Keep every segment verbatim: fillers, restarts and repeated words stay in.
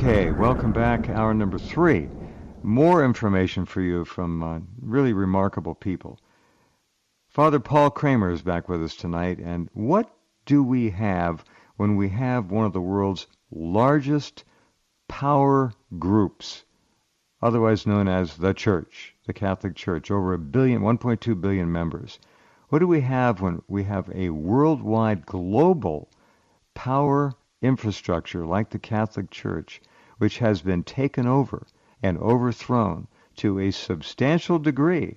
Okay, welcome back. Hour number three. More information for you from uh, really remarkable people. Father Paul Kramer is back with us tonight, and what do we have when we have one of the world's largest power groups, otherwise known as the Church, the Catholic Church, over a billion, one point two billion members? What do we have when we have a worldwide global power infrastructure like the Catholic Church, which has been taken over and overthrown to a substantial degree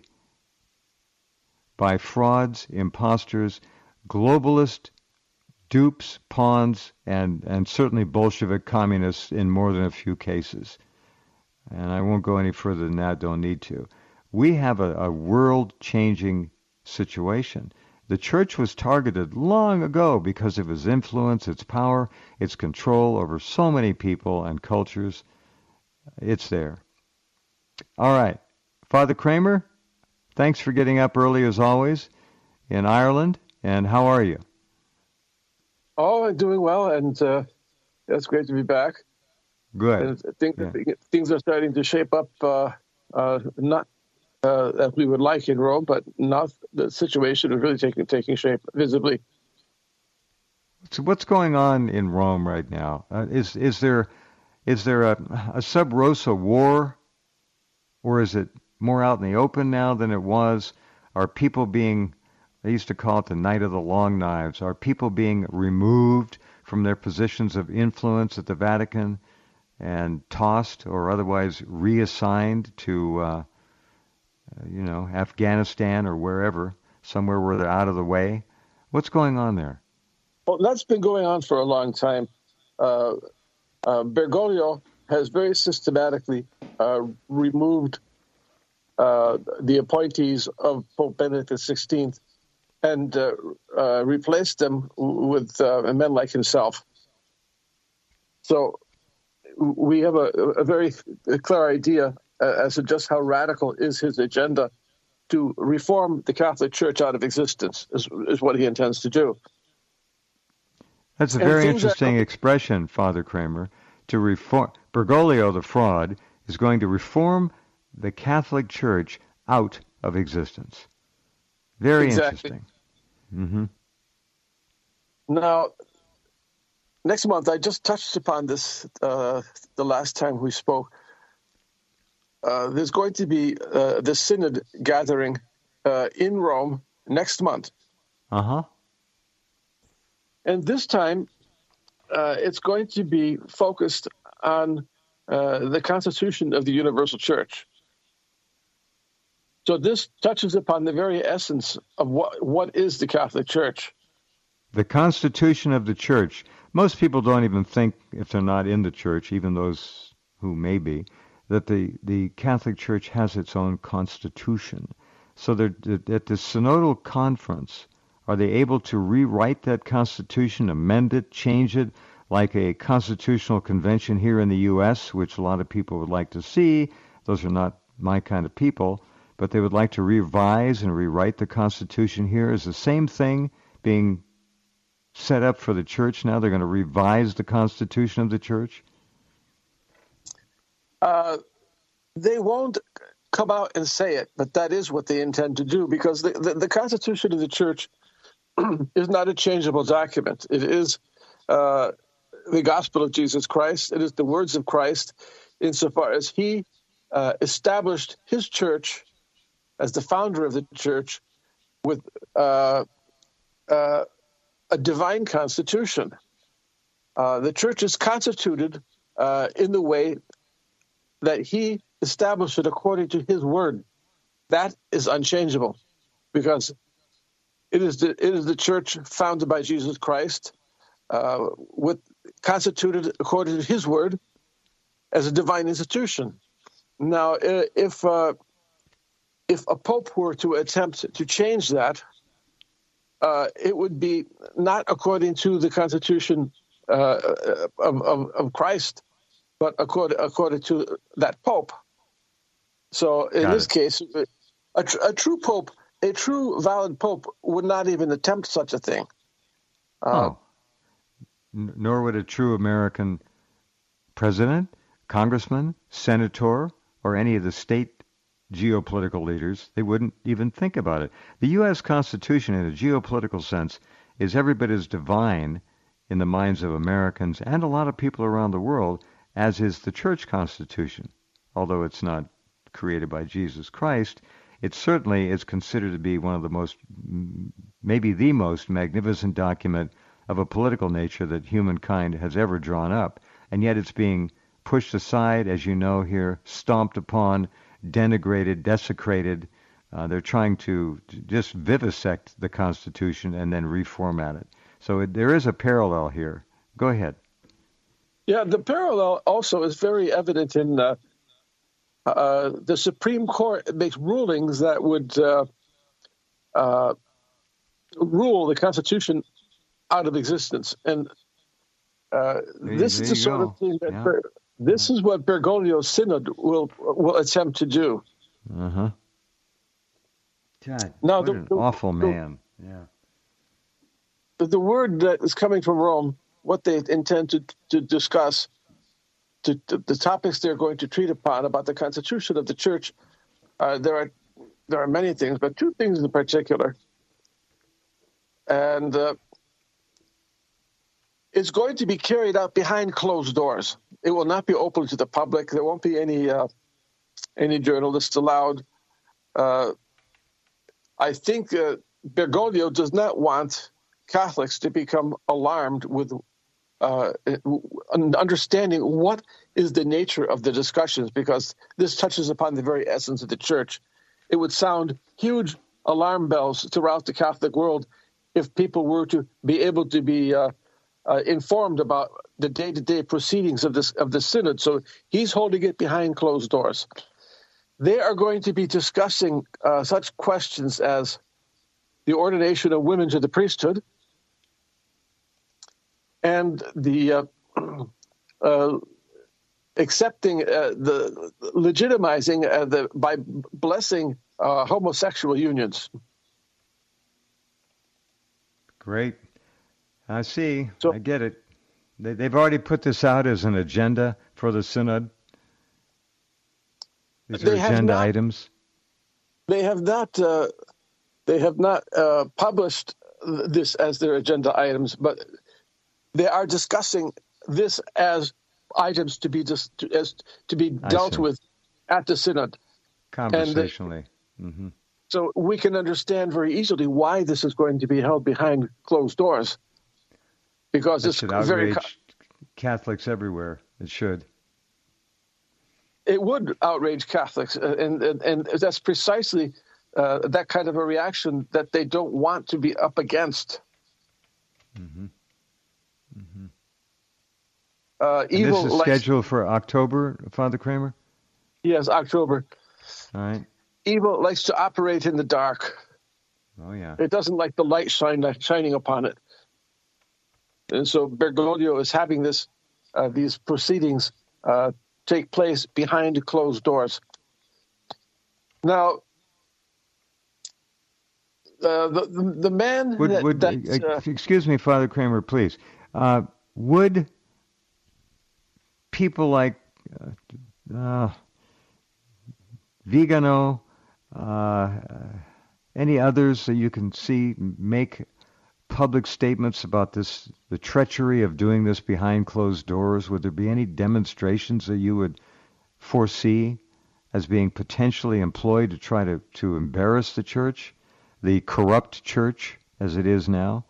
by frauds, imposters, globalist dupes, pawns, and, and certainly Bolshevik communists in more than a few cases? And I won't go any further than that, don't need to. We have a, a world-changing situation. The Church was targeted long ago because of its influence, its power, its control over so many people and cultures. It's there. All right. Father Kramer, thanks for getting up early as always in Ireland. And how are you? Oh, I'm doing well, and uh, it's great to be back. Good. And I think Yeah. that things are starting to shape up, uh, uh, not uh, as we would like in Rome, but now the situation is really taking taking shape visibly. So what's going on in Rome right now? Uh, is is there is there a, a sub rosa war, or is it more out in the open now than it was? Are people being, they used to call it the night of the long knives, are people being removed from their positions of influence at the Vatican and tossed or otherwise reassigned to, uh, you know, Afghanistan or wherever, somewhere where they're out of the way? What's going on there? Well, that's been going on for a long time. Uh, uh, Bergoglio has very systematically uh, removed uh, the appointees of Pope Benedict the sixteenth and uh, uh, replaced them with uh, men like himself. So we have a, a very clear idea as to just how radical is his agenda to reform the Catholic Church out of existence, is, is what he intends to do. That's a And very things interesting are- expression, Father Kramer. To reform, Bergoglio, the fraud, is going to reform the Catholic Church out of existence. Very Exactly. interesting. Mm-hmm. Now, next month, I just touched upon this uh, the last time we spoke. Uh, there's going to be uh, the Synod gathering uh, in Rome next month. Uh-huh. And this time, uh, it's going to be focused on uh, the constitution of the Universal Church. So this touches upon the very essence of what, what is the Catholic Church. The Constitution of the Church. Most people don't even think, if they're not in the Church, even those who may be, that the, the Catholic Church has its own constitution. So they're, at the Synodal Conference, are they able to rewrite that Constitution, amend it, change it, like a constitutional convention here in the U S, which a lot of people would like to see? Those are not my kind of people, but they would like to revise and rewrite the Constitution here. Is the same thing being set up for the Church now? They're going to revise the Constitution of the Church? Uh, they won't come out and say it, but that is what they intend to do, because the, the, the Constitution of the Church is not a changeable document. It is uh, the gospel of Jesus Christ. It is the words of Christ insofar as he uh, established his church as the founder of the church with uh, uh, a divine constitution. Uh, the church is constituted uh, in the way that he established it according to his word. That is unchangeable, because it is the, it is the church founded by Jesus Christ, uh, with constituted according to his word as a divine institution. Now, if uh, if a pope were to attempt to change that, uh, it would be not according to the constitution uh, of, of, of Christ, but according according to that pope. So in Got this it. case, a, tr- a true pope, a true valid pope, would not even attempt such a thing. Uh, Oh. N- nor would a true American president congressman, senator, or any of the state geopolitical leaders. They wouldn't even think about it. The U S Constitution, in a geopolitical sense, is every bit as divine in the minds of Americans and a lot of people around the world as is the church constitution. Although it's not created by Jesus Christ, it certainly is considered to be one of the most, maybe the most magnificent document of a political nature that humankind has ever drawn up. And yet it's being pushed aside, as you know here, stomped upon, denigrated, desecrated. Uh, they're trying to just vivisect the Constitution and then reformat it. So it, there is a parallel here. Go ahead. Yeah, the parallel also is very evident in uh, uh, the Supreme Court makes rulings that would uh, uh, rule the Constitution out of existence. And uh, there, this there is the sort go. of thing that Yeah. Ber- this is what Bergoglio's synod will will attempt to do. Uh-huh. God, Now, what the- an the- awful the- man. Yeah. The, the word that is coming from Rome, what they intend to, to discuss, to, to the topics they're going to treat upon about the constitution of the church, uh, there are there are many things, but two things in particular. And uh, it's going to be carried out behind closed doors. It will not be open to the public. There won't be any uh, any journalists allowed. Uh, I think uh, Bergoglio does not want Catholics to become alarmed with uh, understanding what is the nature of the discussions, because this touches upon the very essence of the church. It would sound huge alarm bells throughout the Catholic world if people were to be able to be uh, uh, informed about the day-to-day proceedings of this of the synod. So he's holding it behind closed doors. They are going to be discussing uh, such questions as the ordination of women to the priesthood, and the uh, uh, accepting, uh, the legitimizing uh, the by blessing uh, homosexual unions. Great. I see. So- I get it. They, they've already put this out as an agenda for the synod. These They are have agenda not- items. They have not. Uh, they have not uh, published this as their agenda items, but they are discussing this as items to be dis- to, as to be I dealt see. with at the synod. Conversationally. hmm So we can understand very easily why this is going to be held behind closed doors, because That it's should very. outrage Catholics everywhere. It should. It would outrage Catholics, uh, and and, and that's precisely uh, that kind of a reaction that they don't want to be up against. hmm hmm Uh, And evil, this is likes, scheduled for October, Father Kramer? yes, October. All right. Evil likes to operate in the dark. Oh, yeah. It doesn't like the light shine, shining upon it. And so Bergoglio is having this, uh, these proceedings uh, take place behind closed doors. Now, uh, the, the the man Would, that, would that uh, uh, excuse me, Father Kramer, please. Uh, would people like uh, uh, Vigano, uh, any others that you can see make public statements about this, the treachery of doing this behind closed doors? Would there be any demonstrations that you would foresee as being potentially employed to try to, to embarrass the church, the corrupt church as it is now?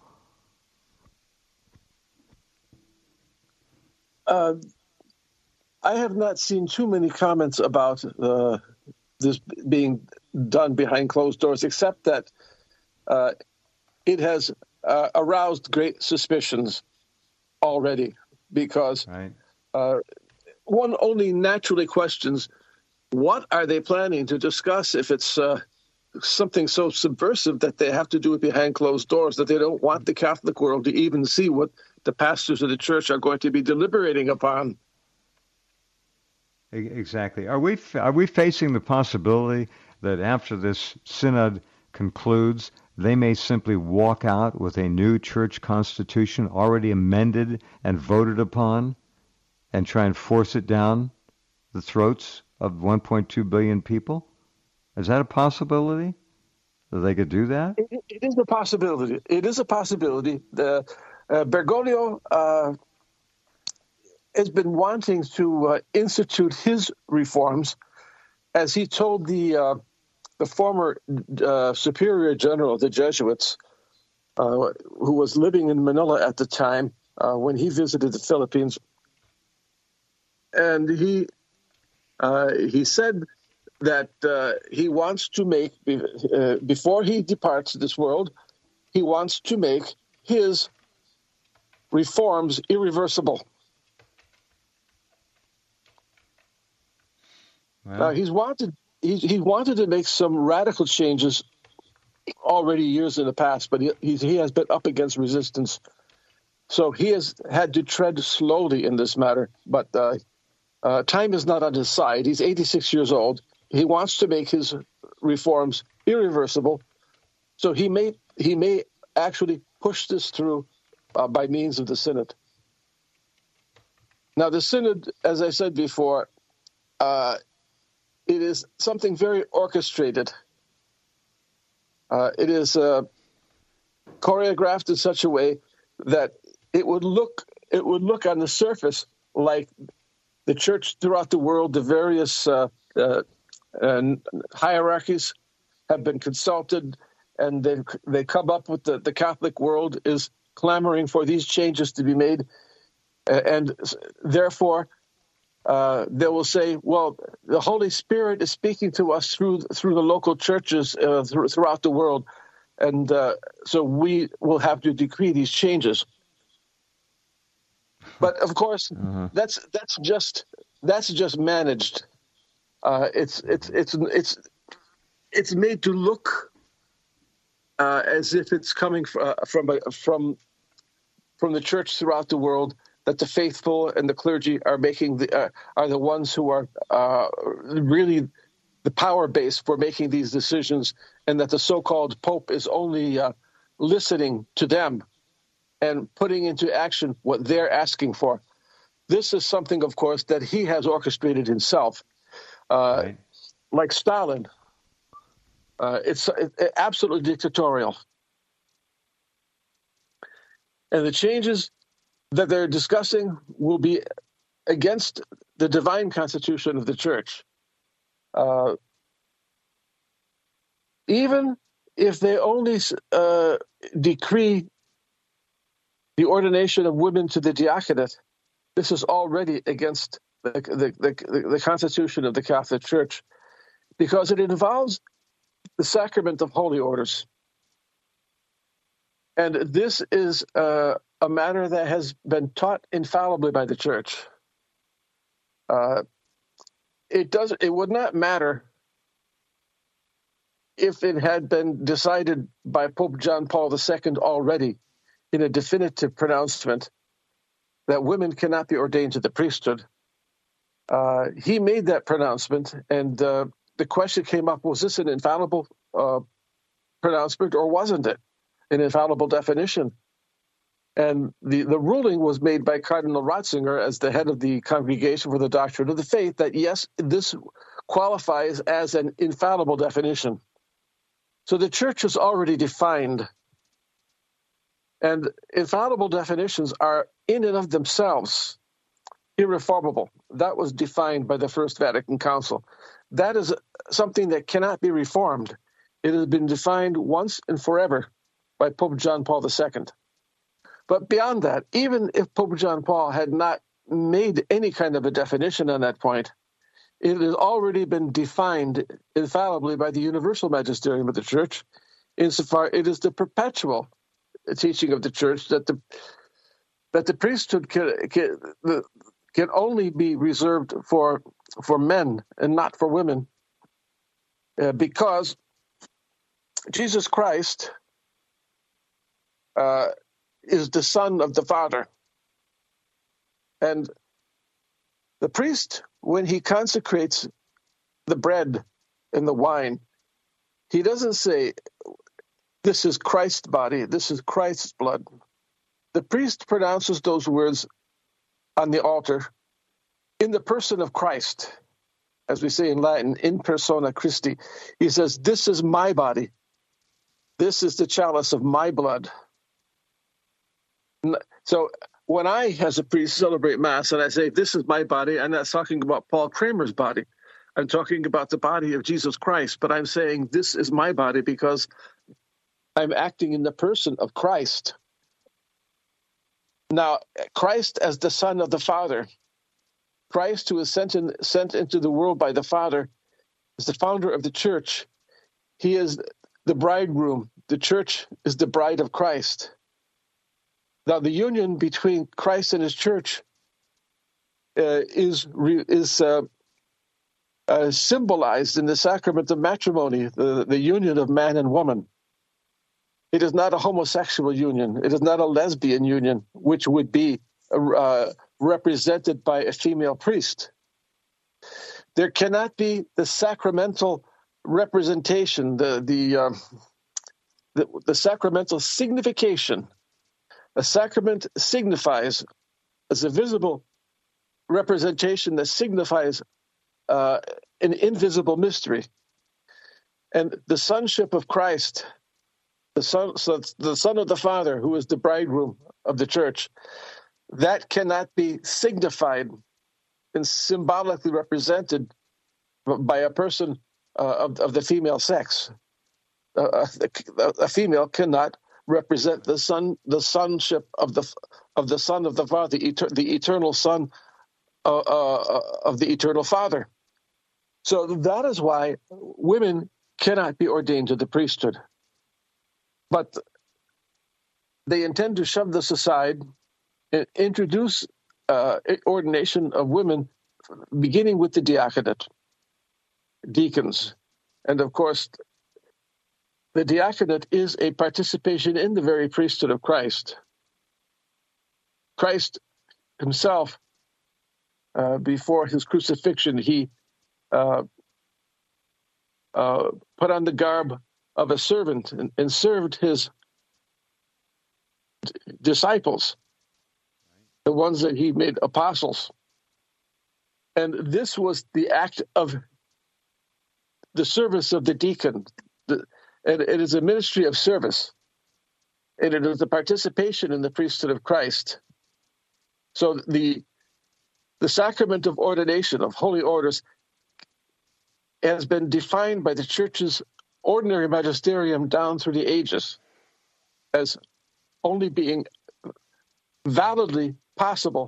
Uh, I have not seen too many comments about uh, this being done behind closed doors, except that uh, it has uh, aroused great suspicions already, because Right. uh, one only naturally questions, what are they planning to discuss if it's uh, something so subversive that they have to do it behind closed doors, that they don't want the Catholic world to even see what the pastors of the church are going to be deliberating upon. E- Exactly. Are we are we facing the possibility that after this synod concludes, they may simply walk out with a new church constitution already amended and voted upon, and try and force it down the throats of one point two billion people? Is that a possibility? That they could do that? It, it is a possibility. It is a possibility. The, uh, Bergoglio uh, has been wanting to uh, institute his reforms, as he told the uh, the former uh, superior general of the Jesuits, uh, who was living in Manila at the time uh, when he visited the Philippines, and he uh, he said that uh, he wants to make, uh, before he departs this world, he wants to make his reforms irreversible. Well, Now, he's wanted he, he wanted to make some radical changes already years in the past, but he, he's, he has been up against resistance. So he has had to tread slowly in this matter, but uh, uh, time is not on his side. He's eighty-six years old. He wants to make his reforms irreversible, so he may he may actually push this through uh, by means of the Synod. Now, the Synod, as I said before, uh, it is something very orchestrated. Uh, it is uh, choreographed in such a way that it would look it would look on the surface like the church throughout the world, the various uh, uh, and hierarchies have been consulted, and they they come up with the, the Catholic world is clamoring for these changes to be made, and therefore uh, they will say, well, the Holy Spirit is speaking to us through through the local churches uh, th- throughout the world, and uh, so we will have to decree these changes. But of course, uh-huh. that's that's just that's just managed. Uh, it's it's it's it's it's made to look uh, as if it's coming from uh, from from from the church throughout the world. That the faithful and the clergy are making the uh, are the ones who are uh, really the power base for making these decisions, and that the so-called Pope is only uh, listening to them and putting into action what they're asking for. This is something, of course, that he has orchestrated himself. Uh, right. Like Stalin, uh, it's it, it absolutely dictatorial. And the changes that they're discussing will be against the divine constitution of the church. Uh, even if they only uh, decree the ordination of women to the diaconate, this is already against the, the, the, the constitution of the Catholic Church, because it involves the sacrament of holy orders. And this is uh, a matter that has been taught infallibly by the Church. Uh, it does. It would not matter if it had been decided by Pope John Paul the Second already in a definitive pronouncement that women cannot be ordained to the priesthood. Uh, he made that pronouncement, and uh, the question came up, was this an infallible uh, pronouncement, or wasn't it an infallible definition? And the, the ruling was made by Cardinal Ratzinger as the head of the Congregation for the Doctrine of the Faith that, yes, this qualifies as an infallible definition. So the Church is already defined. And infallible definitions are, in and of themselves, irreformable. That was defined by the First Vatican Council. That is something that cannot be reformed. It has been defined once and forever by Pope John Paul the Second. But beyond that, even if Pope John Paul had not made any kind of a definition on that point, it has already been defined infallibly by the universal magisterium of the Church, insofar it is the perpetual teaching of the Church that the that the priesthood can can, can only be reserved for for men and not for women, uh, because Jesus Christ uh, is the Son of the Father, and the priest, when he consecrates the bread and the wine, he doesn't say, "This is Christ's body, this is Christ's blood." The priest pronounces those words on the altar, in the person of Christ, as we say in Latin, in persona Christi, he says, this is my body. This is the chalice of my blood. So when I, as a priest, celebrate Mass and I say, this is my body, I'm not talking about Paul Kramer's body. I'm talking about the body of Jesus Christ, but I'm saying this is my body because I'm acting in the person of Christ. Now, Christ as the Son of the Father, Christ who is sent, in, sent into the world by the Father, is the founder of the church. He is the bridegroom. The church is the bride of Christ. Now, the union between Christ and his church uh, is is uh, uh, symbolized in the sacrament of matrimony, the, the union of man and woman. It is not a homosexual union. It is not a lesbian union, which would be uh, represented by a female priest. There cannot be the sacramental representation, the the, uh, the, the sacramental signification. A sacrament signifies as a visible representation that signifies uh, an invisible mystery. And the sonship of Christ, the son, so the Son of the Father, who is the bridegroom of the church, that cannot be signified and symbolically represented by a person uh, of, of the female sex. Uh, a, a female cannot represent the son, the sonship of the of the Son of the Father, the, eter, the eternal Son uh, uh, of the eternal Father. So that is why women cannot be ordained to the priesthood. But they intend to shove this aside and introduce uh, ordination of women, beginning with the diaconate, deacons, and of course. The diaconate is a participation in the very priesthood of Christ. Christ himself, uh, before his crucifixion, he uh, uh, put on the garb of a servant and, and served his d- disciples, the ones that he made apostles. And this was the act of the service of the deacon. The, And it is a ministry of service, and it is a participation in the priesthood of Christ. So the the sacrament of ordination, of holy orders, has been defined by the Church's ordinary magisterium down through the ages as only being validly possible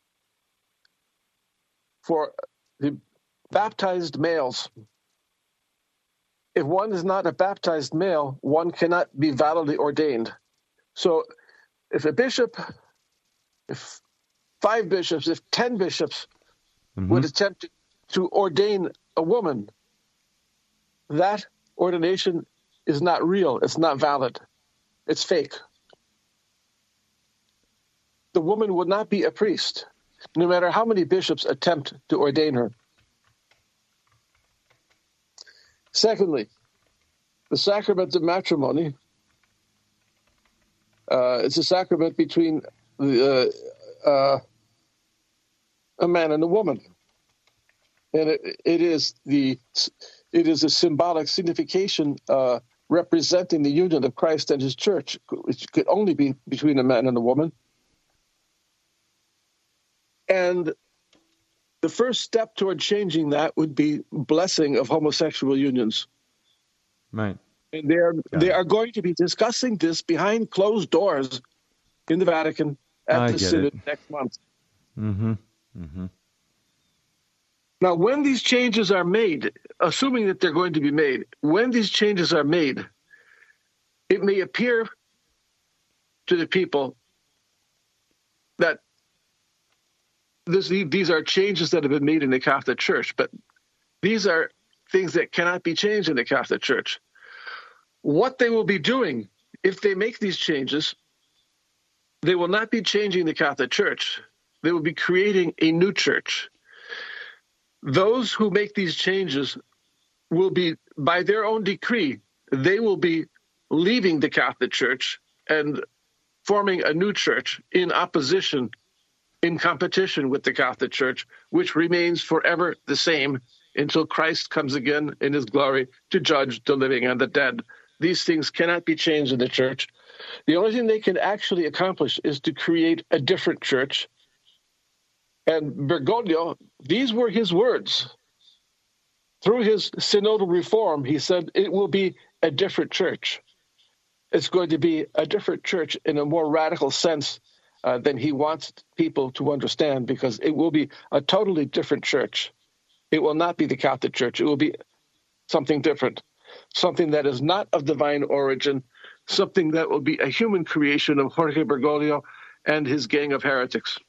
for the baptized males. If one is not a baptized male, one cannot be validly ordained. So if a bishop, if five bishops, if ten bishops mm-hmm. would attempt to, to ordain a woman, that ordination is not real. It's not valid. It's fake. The woman would not be a priest, no matter how many bishops attempt to ordain her. Secondly, the sacrament of matrimony uh, is a sacrament between the, uh, uh, a man and a woman, and it, it is the it is a symbolic signification uh, representing the union of Christ and His Church, which could only be between a man and a woman. And the first step toward changing that would be blessing of homosexual unions. Right. And they are, they are going to be discussing this behind closed doors in the Vatican at I the get Synod it. next month. Mm-hmm. Mm-hmm. Now, when these changes are made, assuming that they're going to be made, when these changes are made, it may appear to the people that This, these are changes that have been made in the Catholic Church, but these are things that cannot be changed in the Catholic Church. What they will be doing, if they make these changes, they will not be changing the Catholic Church. They will be creating a new church. Those who make these changes will be, by their own decree, they will be leaving the Catholic Church and forming a new church in opposition in competition with the Catholic Church, which remains forever the same until Christ comes again in his glory to judge the living and the dead. These things cannot be changed in the church. The only thing they can actually accomplish is to create a different church. And Bergoglio, these were his words. Through his synodal reform, he said it will be a different church. It's going to be a different church in a more radical sense uh, than he wants people to understand, because it will be a totally different church. It will not be the Catholic Church. It will be something different, something that is not of divine origin, something that will be a human creation of Jorge Bergoglio and his gang of heretics.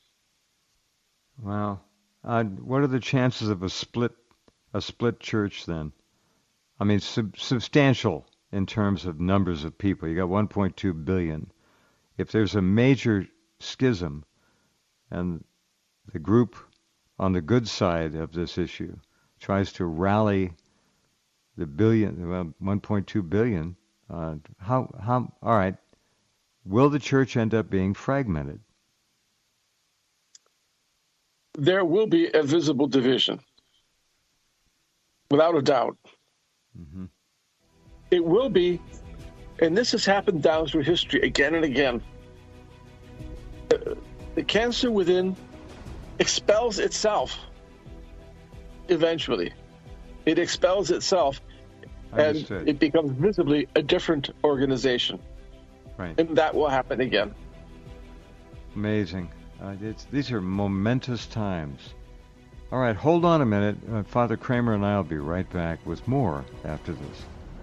Wow. Uh, what are the chances of a split a split church then? I mean, sub- substantial in terms of numbers of people. You got one point two billion. If there's a major schism and the group on the good side of this issue tries to rally the billion, well, one point two billion, uh, how, how, all right, will the church end up being fragmented? There will be a visible division, without a doubt. Mm-hmm. It will be, and this has happened down through history again and again. The, the cancer within expels itself eventually. It expels itself, Understood. and it becomes visibly a different organization. Right. And that will happen again. Amazing. Uh, it's, these are momentous times. All right, hold on a minute. Uh, Father Kramer and I will be right back with more after this.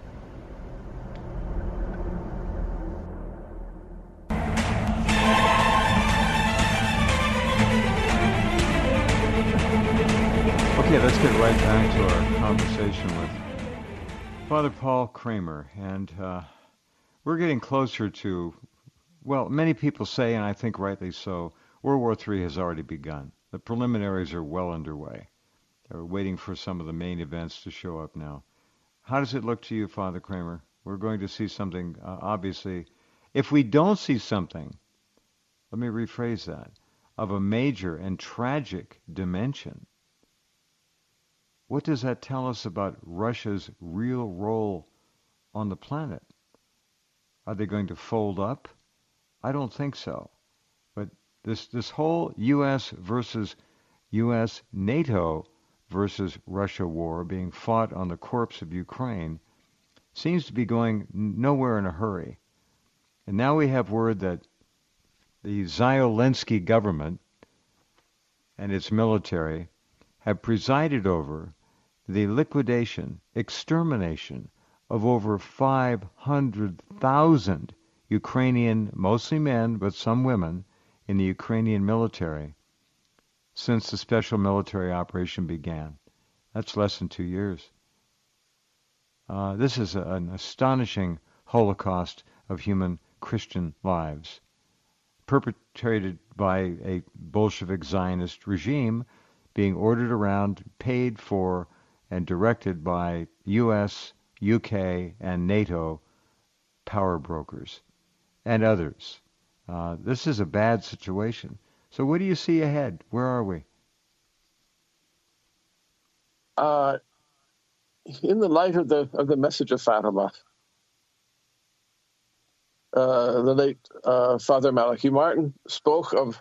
Okay, let's get right back to our conversation with Father Paul Kramer. And uh, we're getting closer to, well, many people say, and I think rightly so, World War Three has already begun. The preliminaries are well underway. They're waiting for some of the main events to show up now. How does it look to you, Father Kramer? We're going to see something, uh, obviously. If we don't see something, let me rephrase that, of a major and tragic dimension, what does that tell us about Russia's real role on the planet? Are they going to fold up? I don't think so. But this this whole U S versus U S NATO versus Russia war being fought on the corpse of Ukraine seems to be going nowhere in a hurry. And now we have word that the Zelensky government and its military have presided over the liquidation, extermination of over five hundred thousand Ukrainian, mostly men, but some women, in the Ukrainian military since the special military operation began. That's less than two years. Uh, this is a, an astonishing holocaust of human Christian lives, perpetrated by a Bolshevik Zionist regime, being ordered around, paid for, and directed by U S, U K, and NATO power brokers and others. Uh, this is a bad situation. So what do you see ahead? Where are we? Uh, in the light of the of the message of Fatima, uh, the late uh, Father Malachi Martin spoke of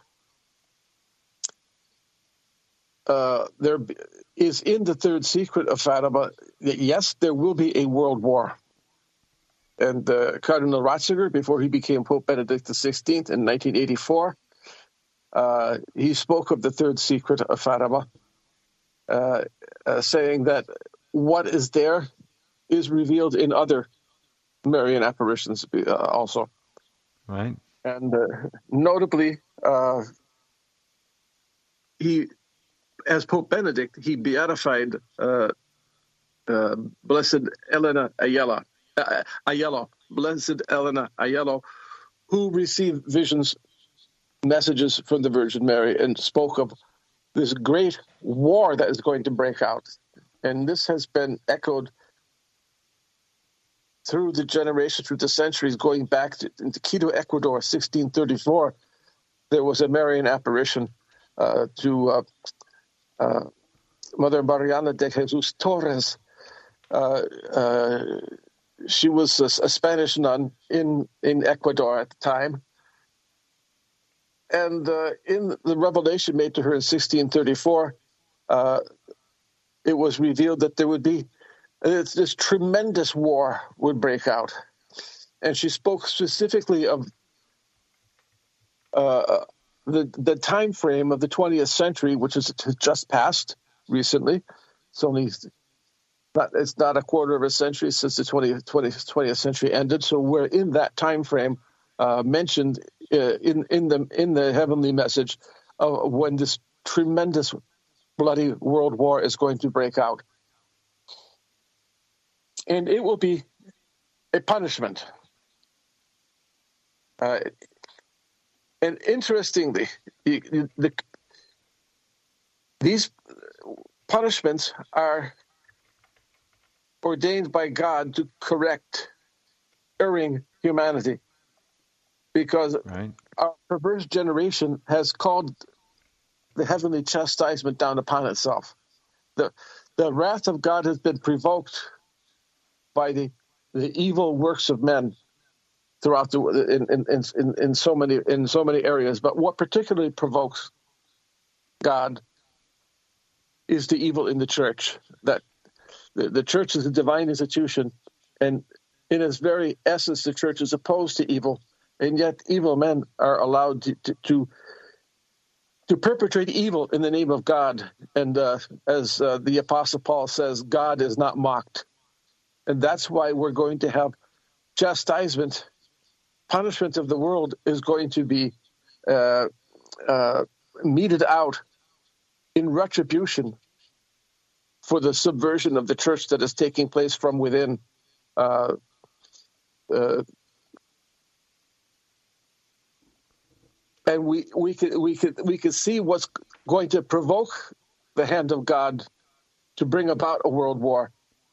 uh, there is in the third secret of Fatima that yes, there will be a world war. And uh, Cardinal Ratzinger, before he became Pope Benedict the sixteenth in nineteen eighty-four, uh, he spoke of the third secret of Fatima, uh, uh, saying that what is there is revealed in other Marian apparitions uh, also. Right. And uh, notably, uh, he, as Pope Benedict, he beatified uh, uh, Blessed Elena Ayala, uh, Ayala, Blessed Elena Ayala, who received visions, messages from the Virgin Mary, and spoke of this great war that is going to break out. And this has been echoed through the generations, through the centuries, going back to, into Quito, Ecuador, sixteen thirty-four, there was a Marian apparition uh, to uh, uh, Mother Mariana de Jesus Torres. Uh, uh, she was a, a Spanish nun in, in Ecuador at the time. And uh, in the revelation made to her in sixteen thirty-four, uh, it was revealed that there would be this, this tremendous war would break out. And she spoke specifically of uh, the the time frame of the twentieth century, which is just passed recently. It's only not it's not a quarter of a century since the twentieth, twentieth, twentieth century ended. So we're in that time frame uh, mentioned uh, in in the in the heavenly message of when this tremendous bloody world war is going to break out, and it will be a punishment. Uh, and interestingly, the, the, these punishments are ordained by God to correct erring humanity, because right. our perverse generation has called the heavenly chastisement down upon itself. The, the wrath of God has been provoked by the, the evil works of men throughout the in, in in in so many in so many areas, but what particularly provokes God is the evil in the church. That the, the church is a divine institution, and in its very essence, the church is opposed to evil, and yet evil men are allowed to to to, to perpetrate evil in the name of God. And uh, as uh, the Apostle Paul says, God is not mocked, and that's why we're going to have chastisement. Punishment of the world is going to be uh, uh, meted out in retribution for the subversion of the church that is taking place from within. Uh, uh, and we we could we could we could see what's going to provoke the hand of God to bring about a world war.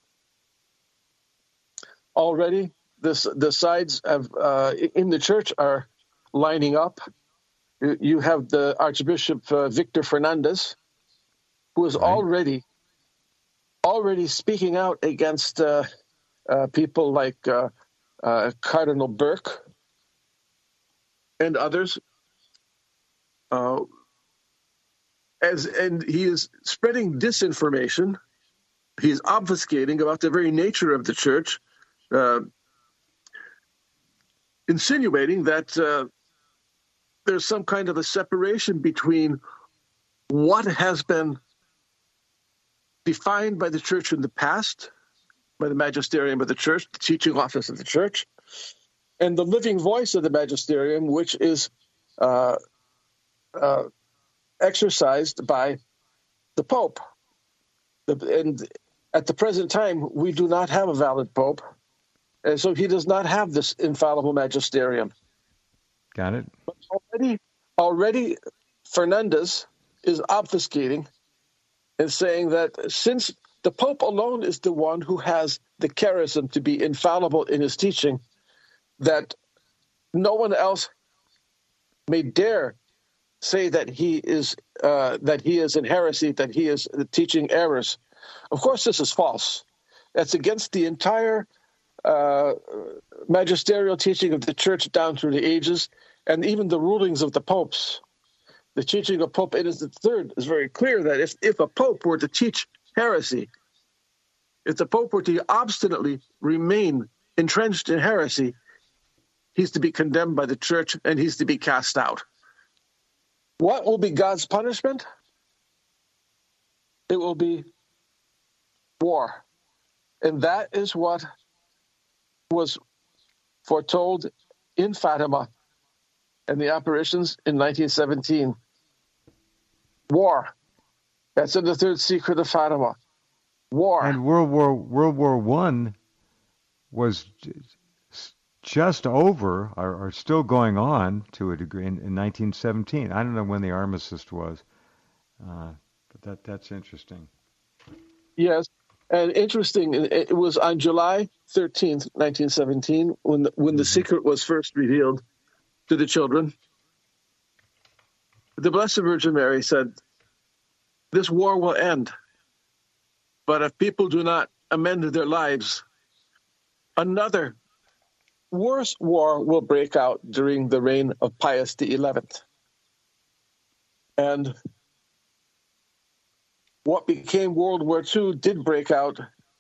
Already, this the sides of uh, in the church are lining up. You have the Archbishop uh, Victor Fernandez, who is right. already already speaking out against uh, uh, people like uh, uh, Cardinal Burke and others. Uh, as and he is spreading disinformation. He's obfuscating about the very nature of the church, uh, insinuating that uh, there's some kind of a separation between what has been defined by the church in the past, by the magisterium of the church, the teaching office of the church, and the living voice of the magisterium, which is uh, uh, exercised by the Pope. The, and at the present time, we do not have a valid Pope, and so he does not have this infallible magisterium. Got it. But already, already Fernandez is obfuscating and saying that since the Pope alone is the one who has the charism to be infallible in his teaching, that no one else may dare say that he is uh, that he is in heresy, that he is teaching errors. Of course, this is false. That's against the entire uh, magisterial teaching of the church down through the ages, and even the rulings of the popes. The teaching of Pope Innocent the Third is very clear that if, if a pope were to teach heresy, if the pope were to obstinately remain entrenched in heresy, he's to be condemned by the church and he's to be cast out. What will be God's punishment? It will be war. And that is what was foretold in Fatima and the apparitions in nineteen seventeen. War. That's in the third secret of Fatima. War. And World War World War One was just over, or, or still going on to a degree, in, in nineteen seventeen. I don't know when the armistice was, uh, but that that's interesting. Yes, and interesting. It was on July thirteenth, nineteen seventeen, when the, when the mm-hmm. secret was first revealed to the children. the Blessed Virgin Mary said, this war will end, but if people do not amend their lives, another worse war will break out during the reign of Pius the eleventh. And what became World War Two did break out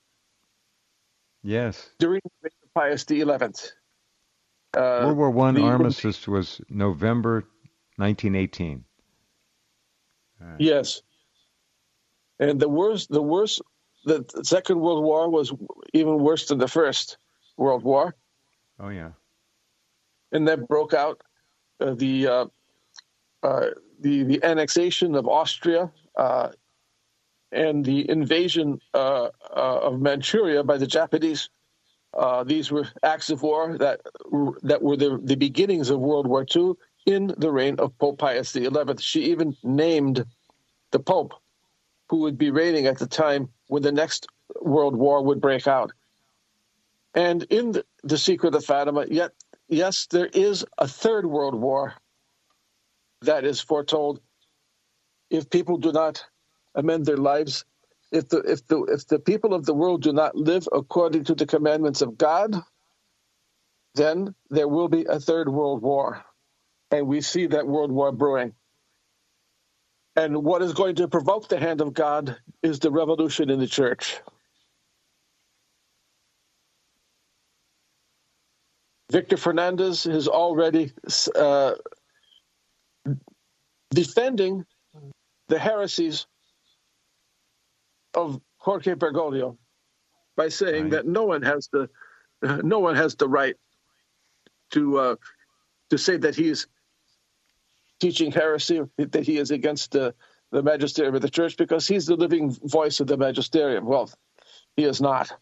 Yes. during the reign of Pius the eleventh. Uh, World War One the- armistice was November nineteen eighteen. Right. Yes. And the worst, the worst, the Second World War was even worse than the First World War. Oh, yeah. And that broke out uh, the, uh, uh, the the annexation of Austria uh, and the invasion uh, uh, of Manchuria by the Japanese. Uh, these were acts of war that that were the, the beginnings of World War Two in the reign of Pope Pius the eleventh. She even named the Pope who would be reigning at the time when the next World War would break out. And in the, the Secret of Fatima, yet, yes, there is a third World War that is foretold if people do not amend their lives. If the if the if the people of the world do not live according to the commandments of God, then there will be a third world war. And we see that world war brewing. And what is going to provoke the hand of God is the revolution in the church. Victor Fernandez is already uh, defending the heresies of Jorge Bergoglio by saying Right. that no one has the uh, no one has the right to uh, to say that he is teaching heresy, that he is against the, the magisterium of the church, because he's the living voice of the magisterium. Well, he is not.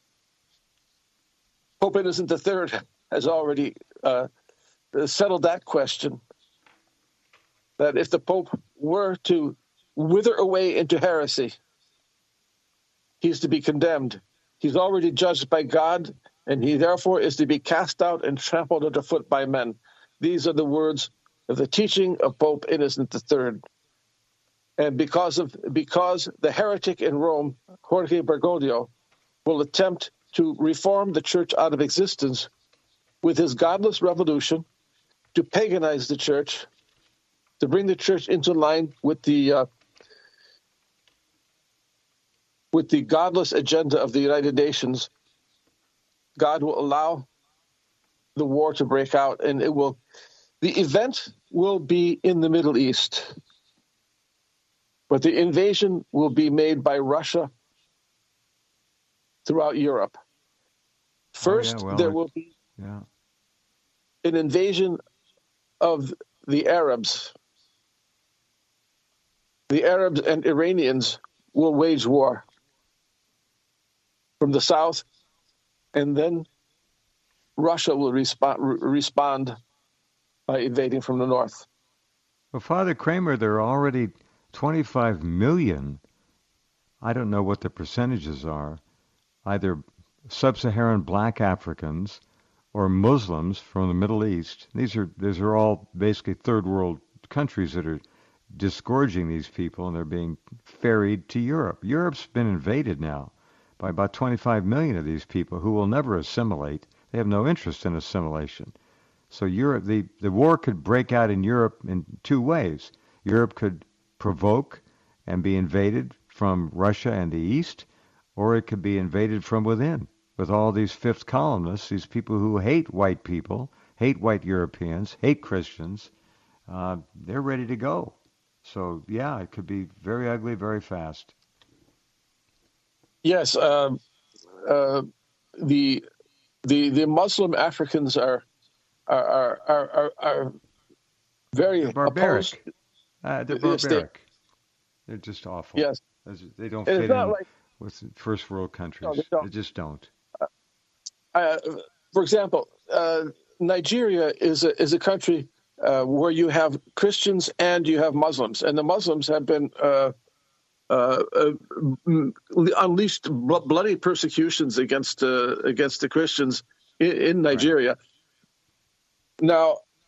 Pope Innocent the Third has already uh, settled that question, that if the Pope were to wither away into heresy, he's to be condemned. He's already judged by God, and he therefore is to be cast out and trampled underfoot by men. These are the words of the teaching of Pope Innocent the Third. And because of because the heretic in Rome, Jorge Bergoglio, will attempt to reform the church out of existence with his godless revolution, to paganize the church, to bring the church into line with the uh, with the godless agenda of the United Nations, God will allow the war to break out, and it will. The event will be in the Middle East, but the invasion will be made by Russia throughout Europe. First, Oh, yeah, well, there it- will be Yeah. an invasion of the Arabs. The Arabs and Iranians will wage war from the south, and then Russia will respond, respond by invading from the north. Well, Father Kramer, there are already twenty-five million, I don't know what the percentages are, either sub-Saharan black Africans or Muslims from the Middle East. These are these are all basically third world countries that are disgorging these people, and they're being ferried to Europe. Europe's been invaded now by about twenty-five million of these people who will never assimilate. They have no interest in assimilation. So Europe, the, the war could break out in Europe in two ways. Europe could provoke and be invaded from Russia and the East, or it could be invaded from within with all these fifth columnists, these people who hate white people, hate white Europeans, hate Christians. Uh, they're ready to go. So, yeah, it could be very ugly very fast. Yes, uh, uh, the the the Muslim Africans are are are are, are, are very They're barbaric. opposed. Uh, they're Yes, they- barbaric. They're just awful. Yes, They don't and fit it's not in like with first world countries. No, they don't. They just don't. uh, for example, uh, Nigeria is a is a country uh, where you have Christians and you have Muslims, and the Muslims have been uh, uh, uh, m- unleashed bl- bloody persecutions against uh, against the Christians in, in Nigeria. Now,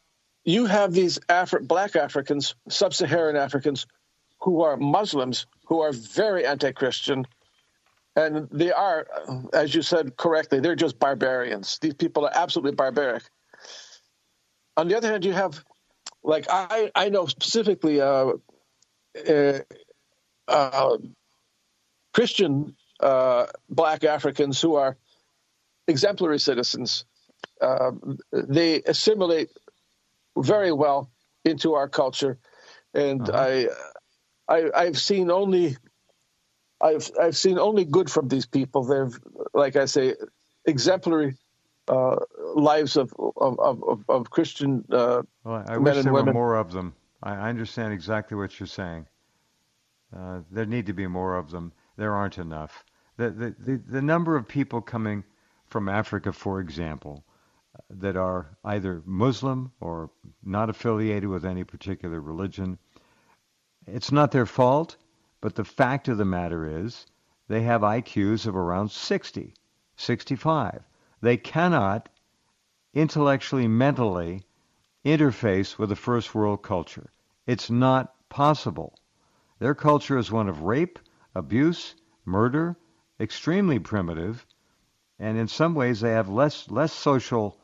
you have these Afri- black Africans, sub-Saharan Africans, who are Muslims, who are very anti-Christian, and they are, as you said correctly, they're just barbarians. These people are absolutely barbaric. On the other hand, you have, like, I, I know specifically uh, uh, uh, Christian uh, black Africans who are exemplary citizens. Uh, they assimilate very well into our culture, and Uh-huh. I, I, I've seen only, I've I've seen only good from these people. They've, like I say, exemplary uh, lives of of of, of Christian uh, Well, I men wish and there were women. more of them. I, I understand exactly what you're saying. Uh, there need to be more of them. There aren't enough. The, the, the, the number of people coming from Africa, for example, that are either Muslim or not affiliated with any particular religion, it's not their fault, but the fact of the matter is they have I Qs of around sixty, sixty-five. They cannot intellectually, mentally interface with a first world culture. It's not possible. Their culture is one of rape, abuse, murder, extremely primitive, and in some ways they have less less social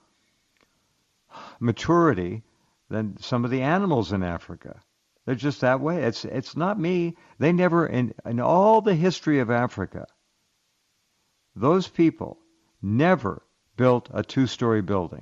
maturity than some of the animals in Africa. They're just that way. It's it's not me. They never in in all the history of Africa, those people never built a two-story building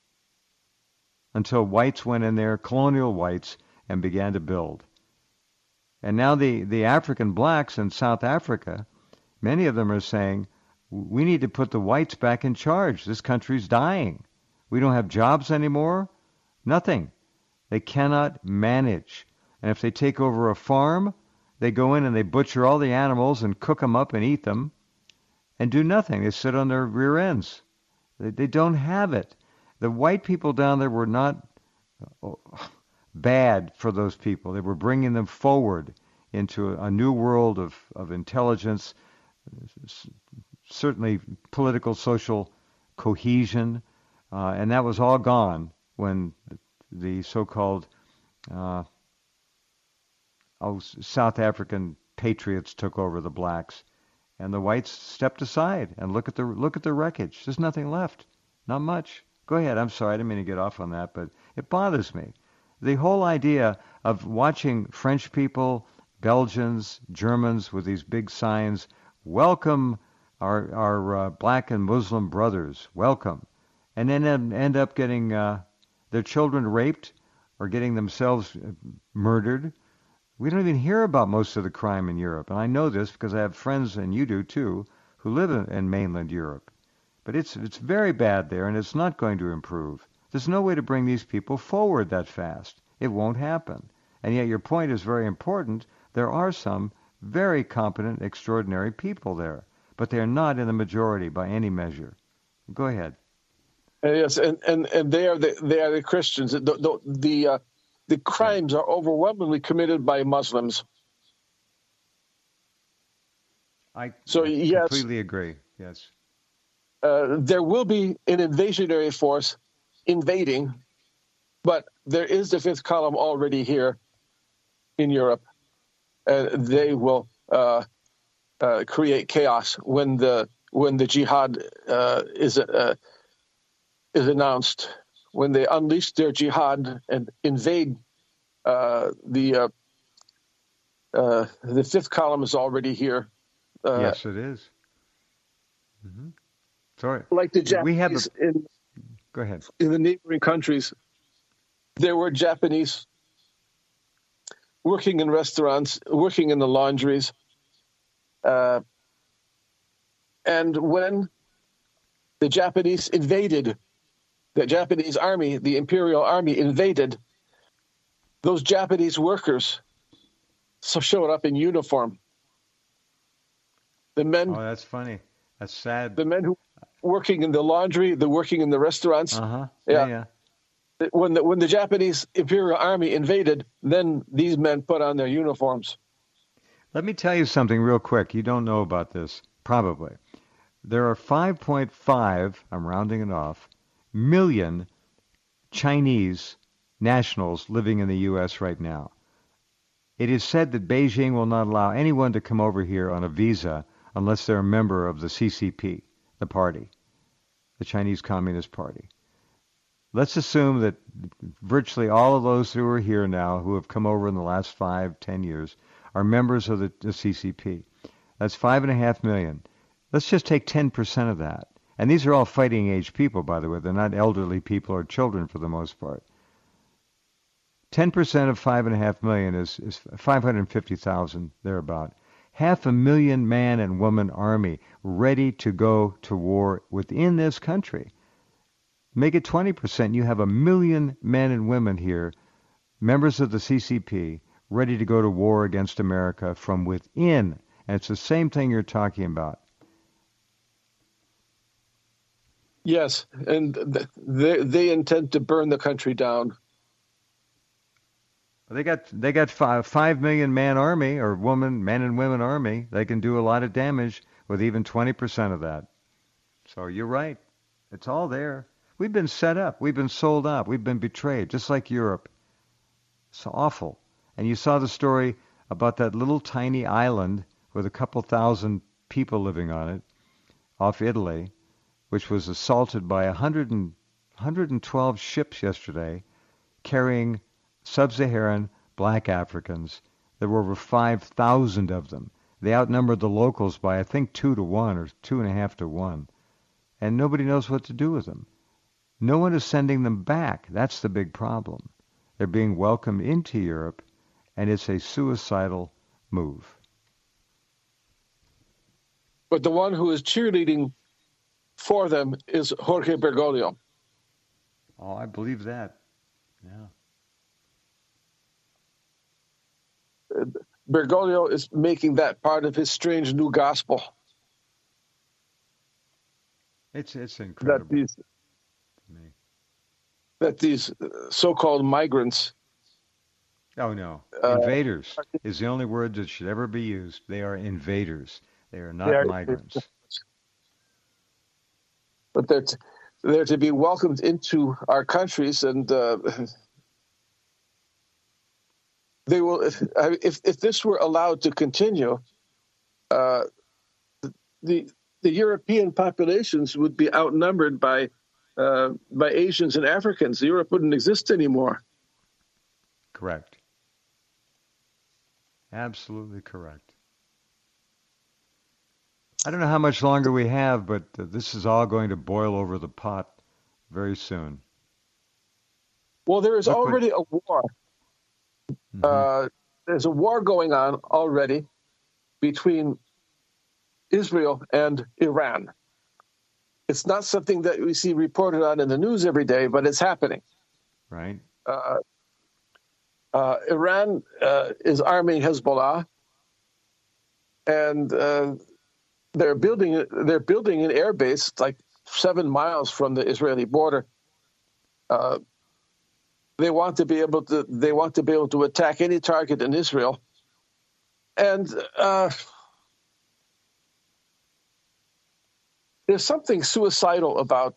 until whites went in there, colonial whites, and began to build. And now the, the African blacks in South Africa, many of them are saying, we need to put the whites back in charge. This country's dying. We don't have jobs anymore. Nothing. They cannot manage. And if they take over a farm, they go in and they butcher all the animals and cook them up and eat them and do nothing. They sit on their rear ends. They, they don't have it. The white people down there were not bad for those people. They were bringing them forward into a, a new world of, of intelligence, certainly political, social cohesion, uh, and that was all gone when the so-called uh, oh, South African patriots took over the blacks, and the whites stepped aside. And look at the look at the wreckage. There's nothing left, not much. Go ahead. I'm sorry, I didn't mean to get off on that, but it bothers me. The whole idea of watching French people, Belgians, Germans with these big signs, welcome our our uh, black and Muslim brothers, welcome, and then end up getting uh, their children raped or getting themselves murdered. We don't even hear about most of the crime in Europe, and I know this because I have friends, and you do too, who live in, in mainland Europe. But it's it's very bad there, and it's not going to improve. There's no way to bring these people forward that fast. It won't happen. And yet your point is very important. There are some very competent, extraordinary people there, but they're not in the majority by any measure. Go ahead. Uh, yes, and, and, and they are the they are the Christians. The the the, uh, the crimes are overwhelmingly committed by Muslims. I, so I yes, completely agree. Yes. Uh, there will be an invasionary force invading, but there is the fifth column already here in Europe, and they will uh, uh, create chaos when the when the jihad uh, is uh, is announced. When they unleash their jihad and invade, uh, the uh, uh, the fifth column is already here. Uh, yes, it is. Mm-hmm. Sorry. Like the Japanese we have a... in, Go ahead. in the neighboring countries, there were Japanese working in restaurants, working in the laundries. Uh, and when the Japanese invaded, the Japanese army, the Imperial Army invaded, those Japanese workers so showed up in uniform. The men. Oh, that's funny. That's sad. The men who working in the laundry, the working in the restaurants. Uh-huh. Yeah, yeah. yeah. When the when the Japanese Imperial Army invaded, then these men put on their uniforms. Let me tell you something real quick. You don't know about this, probably. There are five point five, I'm rounding it off, million Chinese nationals living in the U S right now. It is said that Beijing will not allow anyone to come over here on a visa unless they're a member of the C C P, the party, the Chinese Communist Party. Let's assume that virtually all of those who are here now, who have come over in the last five, ten years, are members of the, the C C P. That's five and a half million. Let's just take ten percent of that. And these are all fighting age people, by the way. They're not elderly people or children for the most part. ten percent of five and a half million is, is five hundred fifty thousand, thereabout. Half a million man and woman army ready to go to war within this country. Make it twenty percent. You have a million men and women here, members of the C C P, ready to go to war against America from within. And it's the same thing you're talking about. Yes, and they they intend to burn the country down. They got they got five, five million man army or woman men and women army. They can do a lot of damage with even twenty percent of that. So you're right. It's all there. We've been set up. We've been sold out. We've been betrayed, just like Europe. It's awful. And you saw the story about that little tiny island with a couple thousand people living on it off Italy, which was assaulted by one hundred, one hundred twelve ships yesterday carrying sub-Saharan black Africans. There were over five thousand of them. They outnumbered the locals by, I think, two to one or two and a half to one. And nobody knows what to do with them. No one is sending them back. That's the big problem. They're being welcomed into Europe, and it's a suicidal move. But the one who is cheerleading for them is Jorge Bergoglio. Oh, I believe that. Yeah. Bergoglio is making that part of his strange new gospel. It's it's incredible. That these, that these so-called migrants. Oh, no. Uh, invaders is the only word that should ever be used. They are invaders. They are not they are, migrants. But they're, t- they're to be welcomed into our countries, and uh, they will. If, if if this were allowed to continue, uh, the the European populations would be outnumbered by uh, by Asians and Africans. Europe wouldn't exist anymore. Correct. Absolutely correct. I don't know how much longer we have, but uh, this is all going to boil over the pot very soon. Well, there is Look already what... a war. Mm-hmm. Uh, there's a war going on already between Israel and Iran. It's not something that we see reported on in the news every day, but it's happening. Right. Uh, uh, Iran uh, is arming Hezbollah, and uh, they're building they're building an air base like seven miles from the Israeli border. Uh, they want to be able to they want to be able to attack any target in Israel, and uh, there's something suicidal about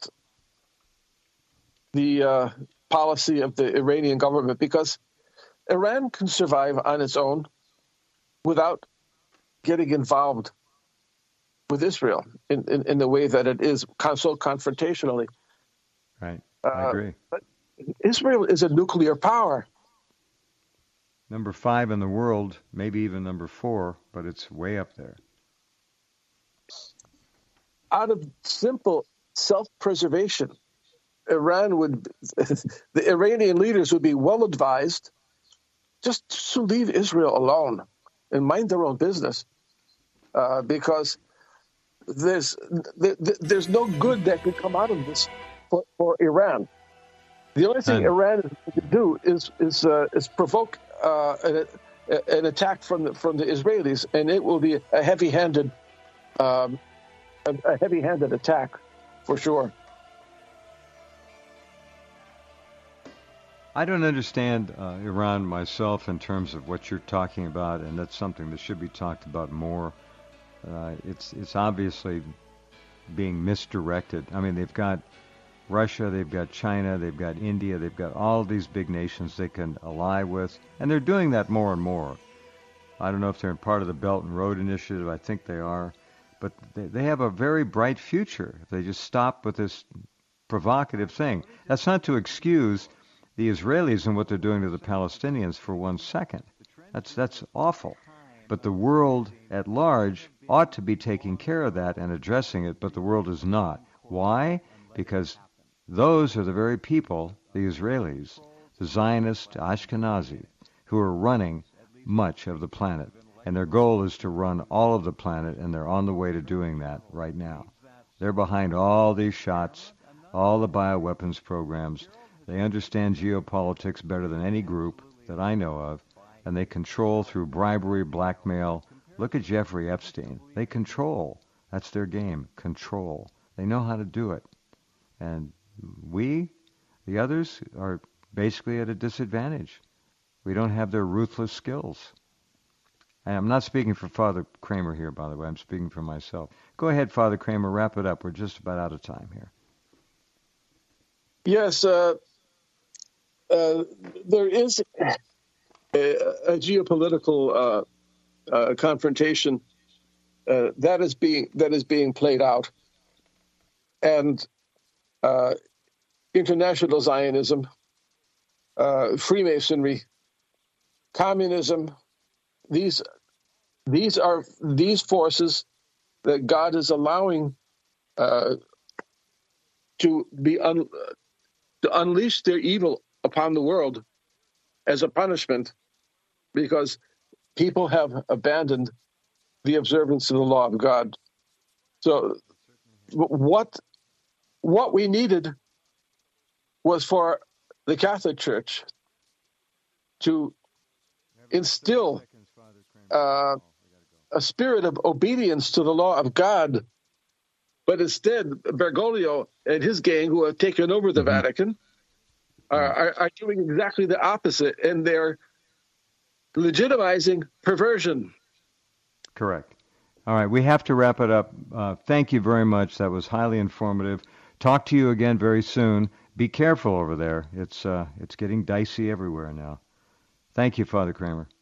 the uh, policy of the Iranian government, because Iran can survive on its own without getting involved with Israel in, in, in the way that it is so confrontationally. Right, I agree. Uh, but Israel is a nuclear power. Number five in the world, maybe even number four, but it's way up there. Out of simple self-preservation, Iran would, the Iranian leaders would be well advised just to leave Israel alone and mind their own business, uh, because there's there, there's no good that could come out of this for, for Iran. The only thing and, Iran can do is is uh, is provoke uh, an, an attack from the from the Israelis, and it will be a heavy-handed um, a, a heavy-handed attack for sure. I don't understand uh, Iran myself in terms of what you're talking about, and that's something that should be talked about more. Uh, it's it's obviously being misdirected. I mean, they've got Russia, they've got China, they've got India, they've got all these big nations they can ally with, and they're doing that more and more. I don't know if they're part of the Belt and Road Initiative. I think they are. But they, they have a very bright future if they just stop with this provocative thing. That's not to excuse the Israelis and what they're doing to the Palestinians for one second. That's that's awful. But the world at large ought to be taking care of that and addressing it, but the world is not. Why? Because those are the very people, the Israelis, the Zionist Ashkenazi, who are running much of the planet. And their goal is to run all of the planet, and they're on the way to doing that right now. They're behind all these shots, all the bioweapons programs. They understand geopolitics better than any group that I know of, and they control through bribery, blackmail. Look at Jeffrey Epstein. They control. That's their game, control. They know how to do it. And we, the others, are basically at a disadvantage. We don't have their ruthless skills. And I'm not speaking for Father Kramer here, by the way. I'm speaking for myself. Go ahead, Father Kramer, wrap it up. We're just about out of time here. Yes, uh, uh, there is a, a geopolitical uh, uh, confrontation uh, that is being that is being played out, and uh, international Zionism, uh, Freemasonry, communism. These these are these forces that God is allowing uh, to be un, to unleash their evil upon the world as a punishment, because people have abandoned the observance of the law of God. So, what what we needed was for the Catholic Church to instill uh, a spirit of obedience to the law of God. But instead, Bergoglio and his gang, who have taken over the mm-hmm. Vatican, are, are, are doing exactly the opposite, and they're legitimizing perversion. Correct. All right, we have to wrap it up. Uh, thank you very much. That was highly informative. Talk to you again very soon. Be careful over there. It's uh, it's getting dicey everywhere now. Thank you, Father Kramer.